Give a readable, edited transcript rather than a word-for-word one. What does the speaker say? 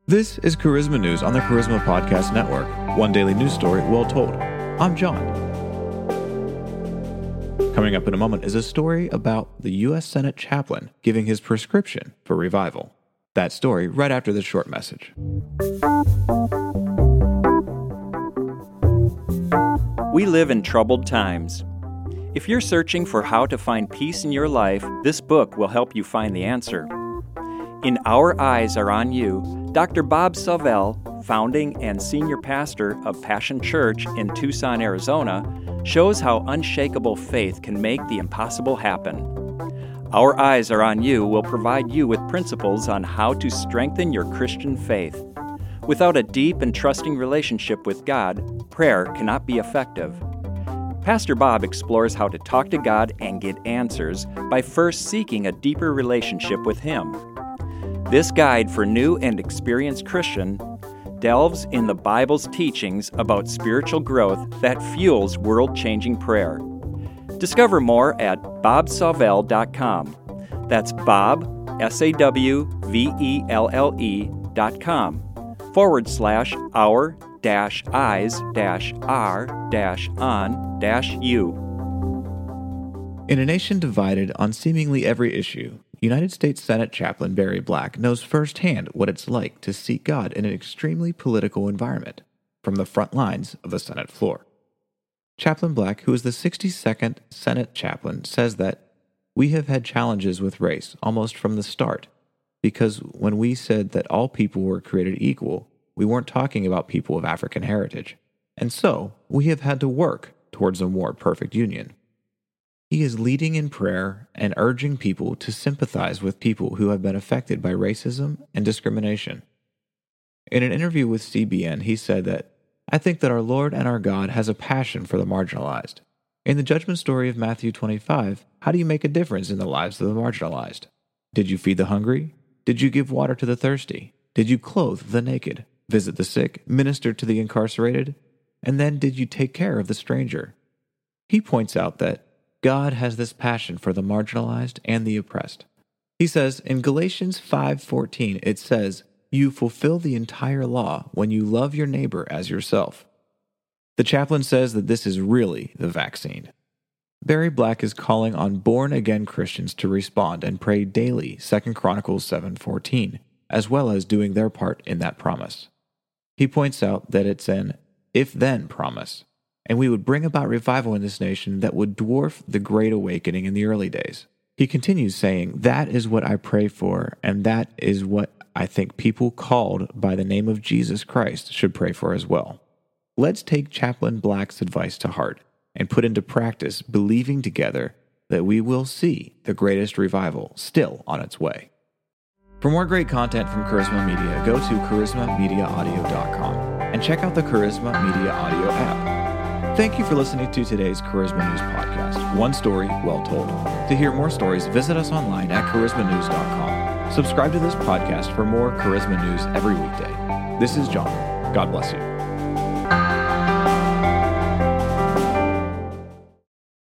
This is Charisma News on the Charisma Podcast Network. One daily news story well told. I'm John. Coming up in a moment is a story about the U.S. Senate chaplain giving his prescription for revival. That story right after this short message. We live in troubled times. If you're searching for how to find peace in your life, this book will help you find the answer. In Our Eyes Are on You, Dr. Bob Savell, founding and senior pastor of Passion Church in Tucson, Arizona, shows how unshakable faith can make the impossible happen. Our Eyes Are on You will provide you with principles on how to strengthen your Christian faith. Without a deep and trusting relationship with God, prayer cannot be effective. Pastor Bob explores how to talk to God and get answers by first seeking a deeper relationship with Him. This guide for new and experienced Christian delves in the Bible's teachings about spiritual growth that fuels world-changing prayer. Discover more at bobsavell.com. That's Bob, SAWVELL.com/our-eyes-are-on-you. In a nation divided on seemingly every issue, United States Senate Chaplain Barry Black knows firsthand what it's like to seek God in an extremely political environment from the front lines of the Senate floor. Chaplain Black, who is the 62nd Senate Chaplain, says that we have had challenges with race almost from the start, because when we said that all people were created equal, we weren't talking about people of African heritage, and so we have had to work towards a more perfect union. He is leading in prayer and urging people to sympathize with people who have been affected by racism and discrimination. In an interview with CBN, he said that, "I think that our Lord and our God has a passion for the marginalized. In the judgment story of Matthew 25, how do you make a difference in the lives of the marginalized? Did you feed the hungry? Did you give water to the thirsty? Did you clothe the naked, visit the sick, minister to the incarcerated? And then did you take care of the stranger?" He points out that God has this passion for the marginalized and the oppressed. He says in Galatians 5:14, it says, "You fulfill the entire law when you love your neighbor as yourself." The chaplain says that this is really the vaccine. Barry Black is calling on born-again Christians to respond and pray daily, 2 Chronicles 7:14, as well as doing their part in that promise. He points out that it's an if-then promise, and we would bring about revival in this nation that would dwarf the Great Awakening in the early days. He continues saying, "That is what I pray for, and that is what I think people called by the name of Jesus Christ should pray for as well." Let's take Chaplain Black's advice to heart and put into practice believing together that we will see the greatest revival still on its way. For more great content from Charisma Media, go to charismamediaaudio.com and check out the Charisma Media Audio app. Thank you for listening to today's Charisma News podcast, one story well told. To hear more stories, visit us online at charismanews.com. Subscribe to this podcast for more Charisma News every weekday. This is John. God bless you.